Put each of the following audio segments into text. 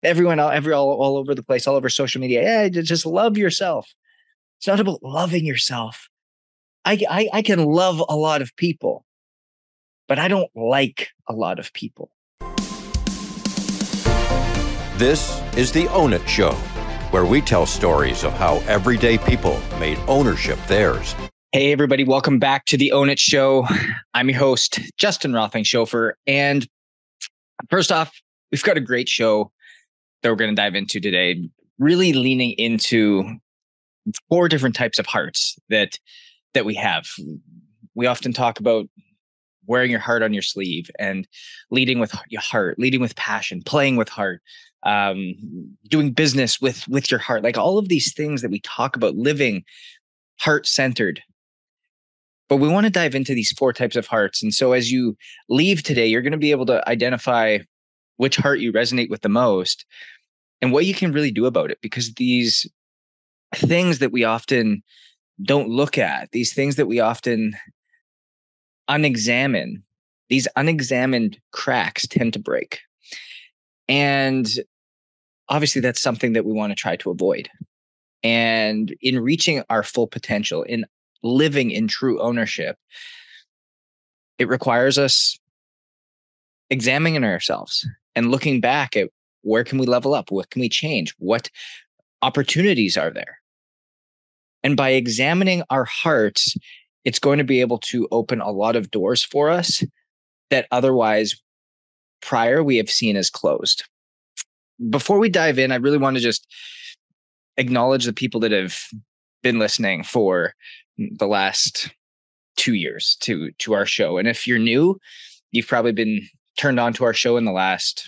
Everyone, all over the place, all over social media. Yeah, just love yourself. It's not about loving yourself. I can love a lot of people, but I don't like a lot of people. This is the Own It Show, where we tell stories of how everyday people made ownership theirs. Hey, everybody. Welcome back to the Own It Show. I'm your host, Justin Rothling-Schofer. And first off, we've got a great show that we're going to dive into today, really leaning into 4 different types of hearts that we have. We often talk about wearing your heart on your sleeve and leading with your heart, leading with passion, playing with heart, doing business with your heart, like all of these things that we talk about, living heart-centered. But we want to dive into these 4 types of hearts. And so as you leave today, you're going to be able to identify which heart you resonate with the most and what you can really do about it, because these things that we often don't look at, these things that we often unexamine, these unexamined cracks tend to break. And obviously that's something that we want to try to avoid. And in reaching our full potential, in living in true ownership, it requires us examining ourselves and looking back at where can we level up? What can we change? What opportunities are there? And by examining our hearts, it's going to be able to open a lot of doors for us that otherwise prior we have seen as closed. Before we dive in, I really want to just acknowledge the people that have been listening for the last 2 years to our show. And if you're new, you've probably been turned on to our show in the last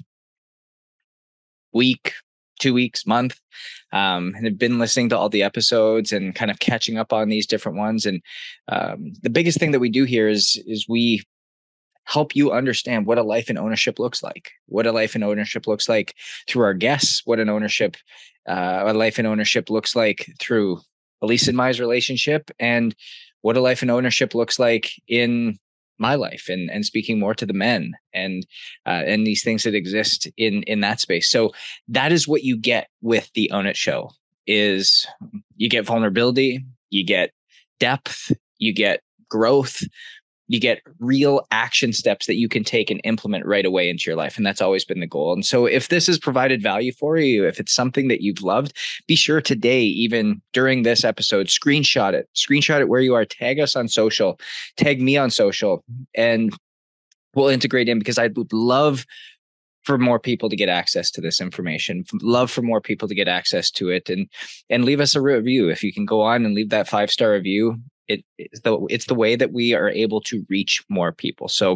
week, 2 weeks, month, and have been listening to all the episodes and kind of catching up on these different ones. And the biggest thing that we do here is we help you understand what a life in ownership looks like, what a life in ownership looks like through our guests, what a life in ownership looks like through Elise and Mai's relationship, and what a life in ownership looks like in my life, and speaking more to the men and these things that exist in that space. So that is what you get with the Own It Show. Is you get vulnerability, you get depth, you get growth, you get real action steps that you can take and implement right away into your life. And that's always been the goal. And so if this has provided value for you, if it's something that you've loved, be sure today, even during this episode, screenshot it where you are, tag us on social, tag me on social, and we'll integrate in, because I would love for more people to get access to this information, love for more people to get access to it, and leave us a review. If you can go on and leave that 5-star review, it's the way that we are able to reach more people. So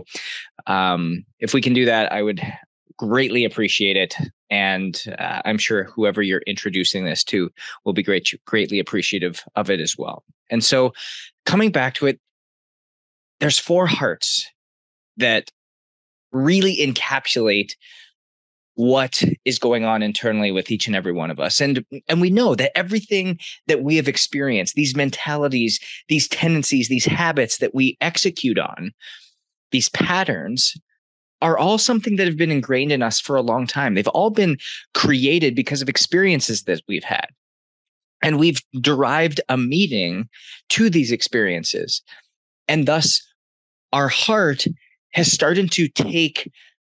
if we can do that, I would greatly appreciate it. And I'm sure whoever you're introducing this to will be greatly appreciative of it as well. And so coming back to it, there's 4 hearts that really encapsulate what is going on internally with each and every one of us. And we know that everything that we have experienced, these mentalities, these tendencies, these habits that we execute on, these patterns, are all something that have been ingrained in us for a long time. They've all been created because of experiences that we've had. And we've derived a meaning to these experiences. And thus, our heart has started to take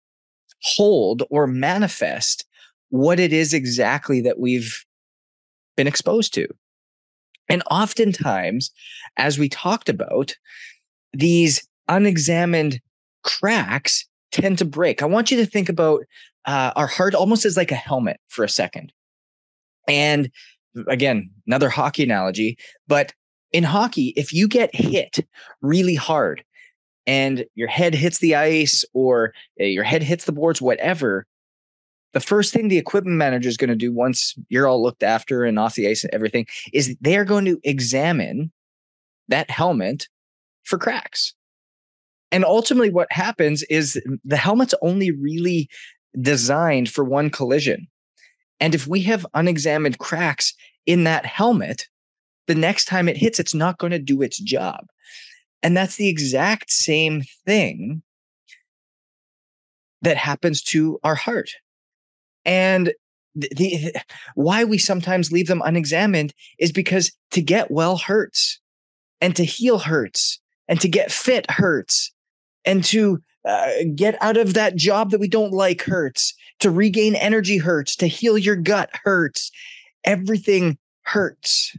hold or manifest what it is exactly that we've been exposed to. And oftentimes, as we talked about, these unexamined cracks tend to break. I want you to think about our heart almost as like a helmet for a second. And again, another hockey analogy, but in hockey, if you get hit really hard, and your head hits the ice or your head hits the boards, whatever, the first thing the equipment manager is going to do once you're all looked after and off the ice and everything is they're going to examine that helmet for cracks. And ultimately what happens is the helmet's only really designed for one collision. And if we have unexamined cracks in that helmet, the next time it hits, it's not going to do its job. And that's the exact same thing that happens to our heart. And why we sometimes leave them unexamined is because to get well hurts, and to heal hurts, and to get fit hurts, and to get out of that job that we don't like hurts, to regain energy hurts, to heal your gut hurts. Everything hurts.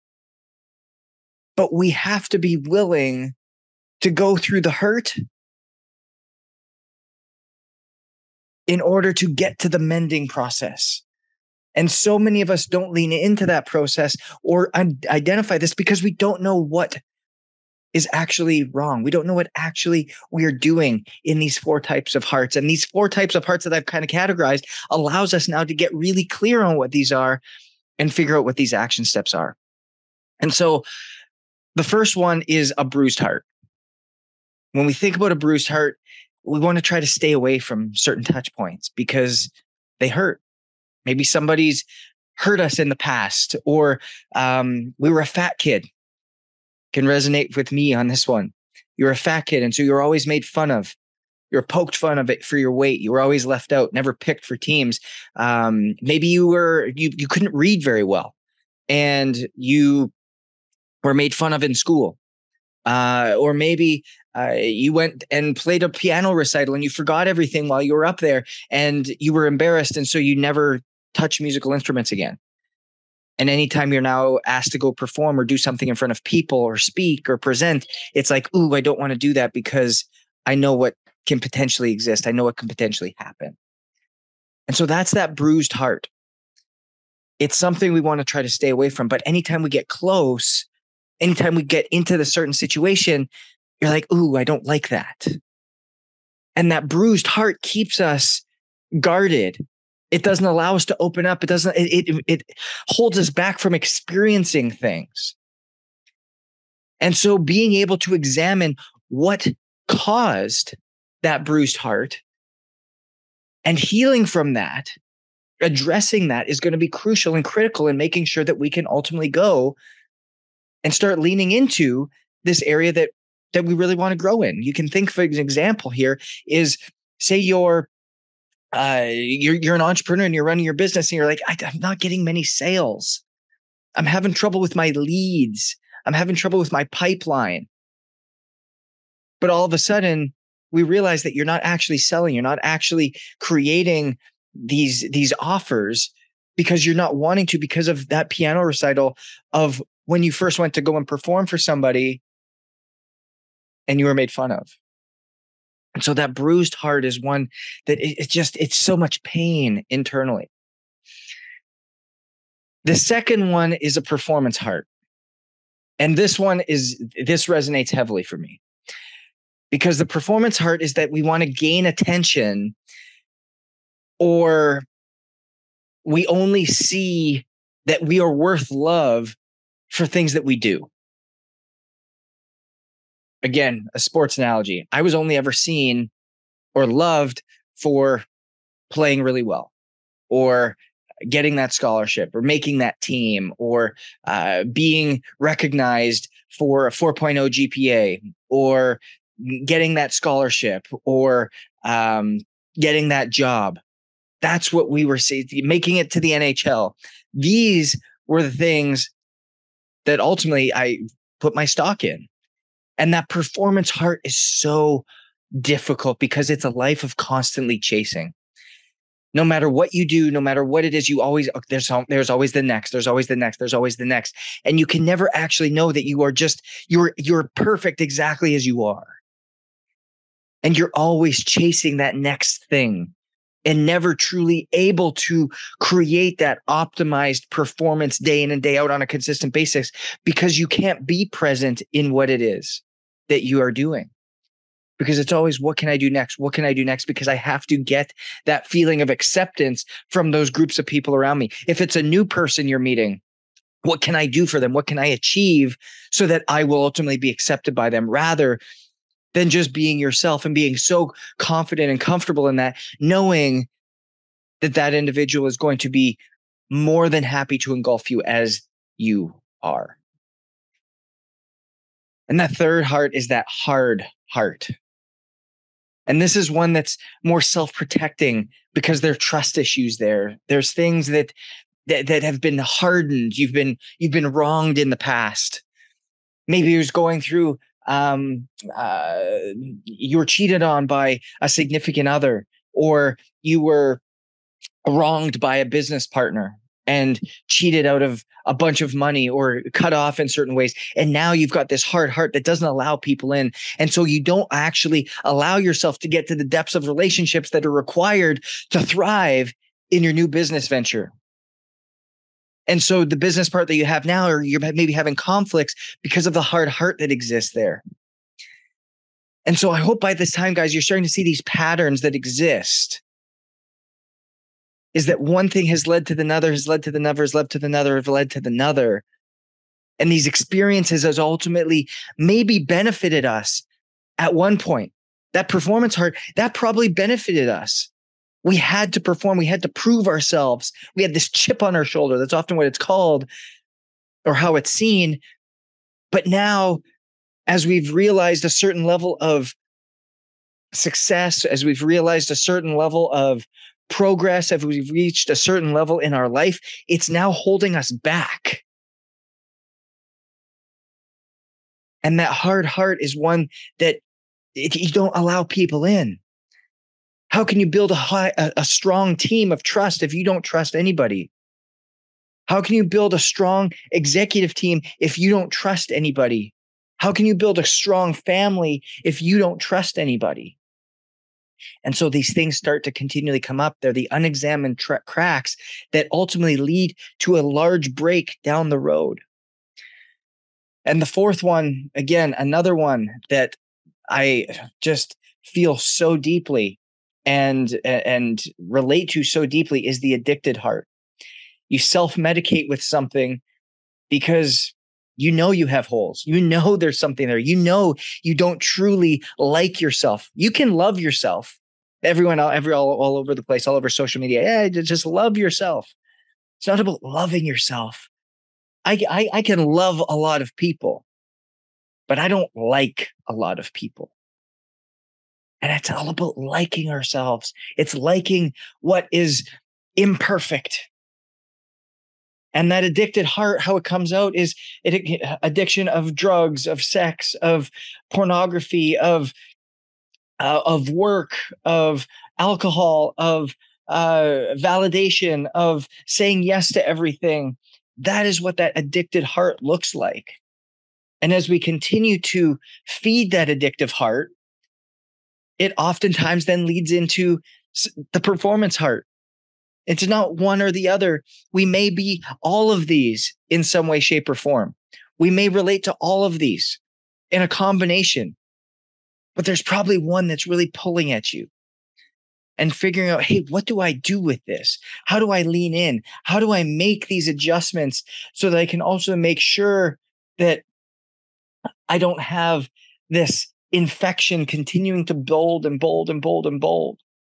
But we have to be willing to go through the hurt in order to get to the mending process. And so many of us don't lean into that process or identify this because we don't know what is actually wrong. We don't know what actually we are doing in these 4 types of hearts. And these 4 types of hearts that I've kind of categorized allows us now to get really clear on what these are and figure out what these action steps are. And so the first one is a bruised heart. When we think about a bruised heart, we want to try to stay away from certain touch points because they hurt. Maybe somebody's hurt us in the past, or we were a fat kid. Can resonate with me on this one. You're a fat kid, and so you're always made fun of. You're poked fun of it for your weight. You were always left out, never picked for teams. Maybe you couldn't read very well, and you were made fun of in school. Or maybe you went and played a piano recital and you forgot everything while you were up there, and you were embarrassed, and so you never touch musical instruments again. And anytime you're now asked to go perform or do something in front of people or speak or present, it's like, ooh, I don't want to do that because I know what can potentially exist. I know what can potentially happen. And so that's that bruised heart. It's something we want to try to stay away from. But anytime we get close, anytime we get into the certain situation, you're like, ooh, I don't like that. And that bruised heart keeps us guarded. It doesn't allow us to open up. It holds us back from experiencing things. And so being able to examine what caused that bruised heart and healing from that, addressing that, is going to be crucial and critical in making sure that we can ultimately go and start leaning into this area that we really want to grow in. You can think, for an example here is, say you're an entrepreneur and you're running your business and you're like, I'm not getting many sales. I'm having trouble with my leads. I'm having trouble with my pipeline. But all of a sudden we realize that you're not actually selling. You're not actually creating these offers because you're not wanting to, because of that piano recital of when you first went to go and perform for somebody and you were made fun of. And so that bruised heart is one that it's so much pain internally. The second one is a performance heart. And this resonates heavily for me, because the performance heart is that we want to gain attention, or we only see that we are worth love for things that we do. Again, a sports analogy. I was only ever seen or loved for playing really well, or getting that scholarship, or making that team, or being recognized for a 4.0 GPA, or getting that scholarship, or getting that job. That's what we were seeing, making it to the NHL. These were the things that ultimately I put my stock in. And that performance heart is so difficult because it's a life of constantly chasing. No matter what you do, no matter what it is, there's always the next, there's always the next, there's always the next. And you can never actually know that you are you're perfect exactly as you are. And you're always chasing that next thing and never truly able to create that optimized performance day in and day out on a consistent basis, because you can't be present in what it is that you are doing. Because it's always, what can I do next? What can I do next? Because I have to get that feeling of acceptance from those groups of people around me. If it's a new person you're meeting, what can I do for them? What can I achieve so that I will ultimately be accepted by them, rather than just being yourself and being so confident and comfortable in that, knowing that that individual is going to be more than happy to engulf you as you are. And that third heart is that hard heart. And this is one that's more self-protecting because there are trust issues there. There's things that have been hardened. You've been wronged in the past. Maybe you're going through you were cheated on by a significant other, or you were wronged by a business partner and cheated out of a bunch of money or cut off in certain ways. And now you've got this hard heart that doesn't allow people in. And so you don't actually allow yourself to get to the depths of relationships that are required to thrive in your new business venture. And so the business part that you have now, or you're maybe having conflicts because of the hard heart that exists there. And so I hope by this time, guys, you're starting to see these patterns that exist. Is that one thing has led to another, has led to another, has led to another, has led to another. And these experiences has ultimately maybe benefited us at one point. That performance heart, that probably benefited us. We had to perform. We had to prove ourselves. We had this chip on our shoulder. That's often what it's called or how it's seen. But now, as we've realized a certain level of success, as we've realized a certain level of progress, as we've reached a certain level in our life, it's now holding us back. And that hard heart is one that you don't allow people in. How can you build a strong team of trust if you don't trust anybody? How can you build a strong executive team if you don't trust anybody? How can you build a strong family if you don't trust anybody? And so these things start to continually come up. They're the unexamined cracks that ultimately lead to a large break down the road. And the fourth one, again, another one that I just feel so deeply and relate to so deeply is the addicted heart. You self-medicate with something because you know you have holes. You know there's something there. You know you don't truly like yourself. You can love yourself. Everyone, all over the place, all over social media. Yeah, just love yourself. It's not about loving yourself. I can love a lot of people, but I don't like a lot of people. And it's all about liking ourselves. It's liking what is imperfect. And that addicted heart, how it comes out is addiction of drugs, of sex, of pornography, of work, of alcohol, of validation, of saying yes to everything. That is what that addicted heart looks like. And as we continue to feed that addictive heart, it oftentimes then leads into the performance heart. It's not one or the other. We may be all of these in some way, shape, or form. We may relate to all of these in a combination, but there's probably one that's really pulling at you and figuring out, hey, what do I do with this? How do I lean in? How do I make these adjustments so that I can also make sure that I don't have this infection continuing to bold and bold and bold and bold,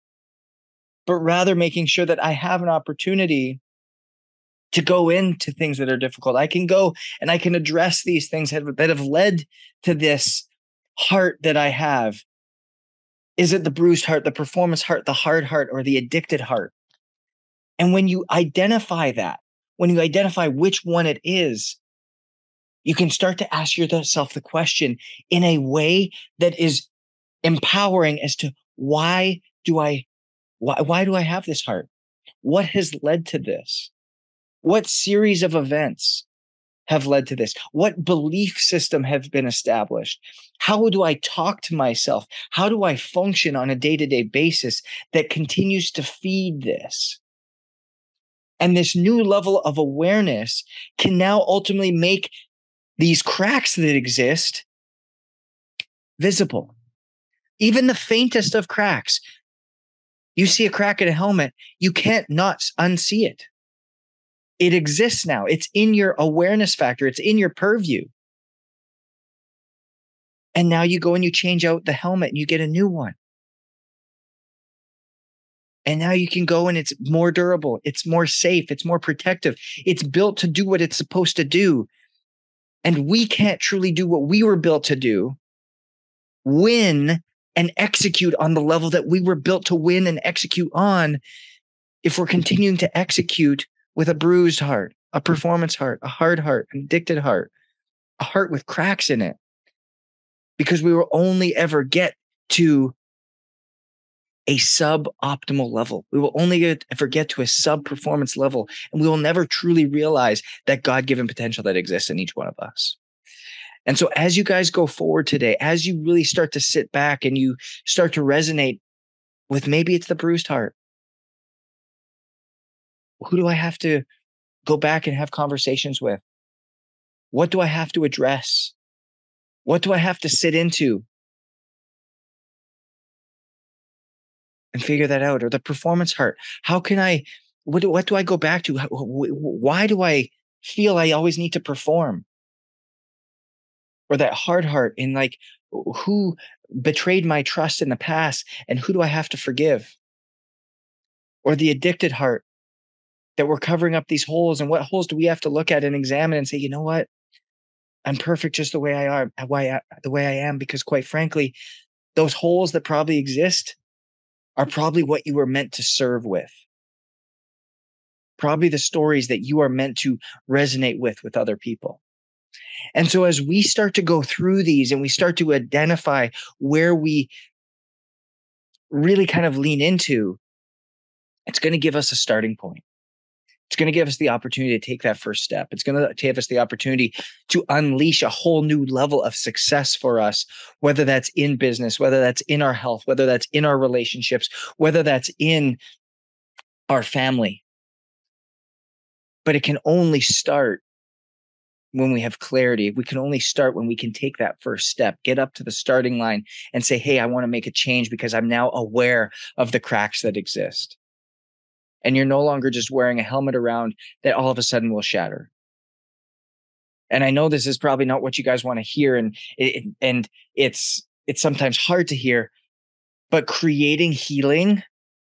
but rather making sure that I have an opportunity to go into things that are difficult. I can go and I can address these things that have led to this heart that I have. Is it the bruised heart, the performance heart, the hard heart, or the addicted heart? And when you identify that, when you identify which one it is, you can start to ask yourself the question in a way that is empowering as to why do I have this heart? What has led to this? What series of events have led to this? What belief system has been established? How do I talk to myself? How do I function on a day-to-day basis that continues to feed this? And this new level of awareness can now ultimately make these cracks that exist visible. Even the faintest of cracks. You see a crack in a helmet, you can't not unsee it. It exists now. It's in your awareness factor. It's in your purview. And now you go and you change out the helmet and you get a new one. And now you can go and it's more durable. It's more safe. It's more protective. It's built to do what it's supposed to do. And we can't truly do what we were built to do when and execute on the level that we were built to win and execute on if we're continuing to execute with a bruised heart, a performance heart, a hard heart, an addicted heart, a heart with cracks in it? Because we will only ever get to a suboptimal level. We will only ever get to a sub-performance level, and we will never truly realize that God-given potential that exists in each one of us. And so as you guys go forward today, as you really start to sit back and you start to resonate with, maybe it's the bruised heart. Who do I have to go back and have conversations with? What do I have to address? What do I have to sit into and figure that out? Or the performance heart. How can I, what do I go back to? Why do I feel I always need to perform? Or that hard heart in like, who betrayed my trust in the past and who do I have to forgive? Or the addicted heart, that we're covering up these holes, and what holes do we have to look at and examine and say, you know what? I'm perfect just the way I am, the way I am, because quite frankly, those holes that probably exist are probably what you were meant to serve with. Probably the stories that you are meant to resonate with other people. And so as we start to go through these and we start to identify where we really kind of lean into, it's going to give us a starting point. It's going to give us the opportunity to take that first step. It's going to give us the opportunity to unleash a whole new level of success for us, whether that's in business, whether that's in our health, whether that's in our relationships, whether that's in our family. But it can only start when we have clarity. We can only start when we can take that first step, get up to the starting line and say, hey, I want to make a change because I'm now aware of the cracks that exist. And you're no longer just wearing a helmet around that all of a sudden will shatter. And I know this is probably not what you guys want to hear, and it's sometimes hard to hear, but creating healing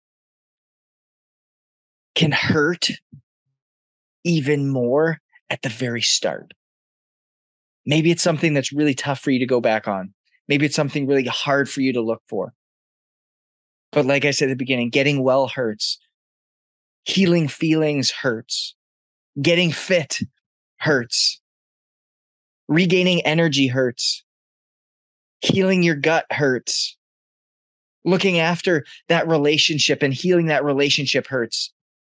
can hurt even more at the very start. Maybe it's something that's really tough for you to go back on. Maybe it's something really hard for you to look for. But like I said at the beginning, getting well hurts. Healing feelings hurts. Getting fit hurts. Regaining energy hurts. Healing your gut hurts. Looking after that relationship and healing that relationship hurts.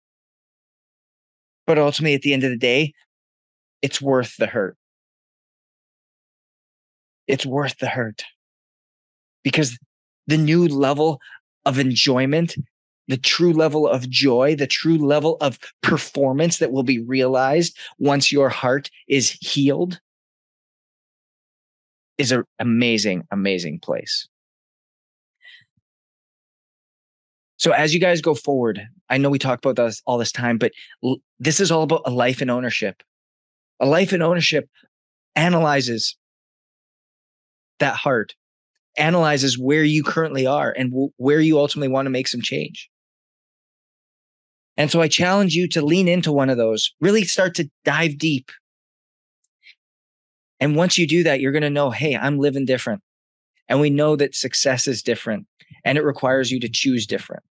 But ultimately, at the end of the day, it's worth the hurt. It's worth the hurt. Because the new level of enjoyment, the true level of joy, the true level of performance that will be realized once your heart is healed is an amazing, amazing place. So as you guys go forward, I know we talk about this all this time, but this is all about a life in ownership. A life in ownership analyzes that heart, analyzes where you currently are and where you ultimately want to make some change. And so I challenge you to lean into one of those, really start to dive deep. And once you do that, you're going to know, hey, I'm living different. And we know that success is different and it requires you to choose different.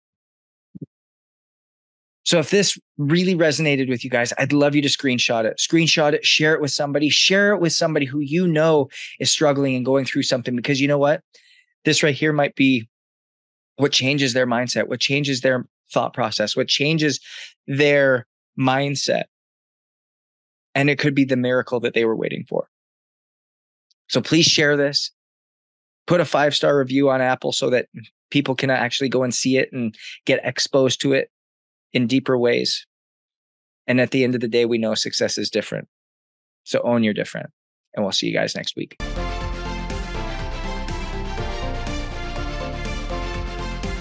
So if this really resonated with you guys, I'd love you to screenshot it, share it with somebody who you know is struggling and going through something, because you know what? This right here might be what changes their mindset, what changes their thought process, what changes their mindset. And it could be the miracle that they were waiting for. So please share this. Put a 5-star review on Apple so that people can actually go and see it and get exposed to it in deeper ways. And at the end of the day, we know success is different. So own your different. And we'll see you guys next week.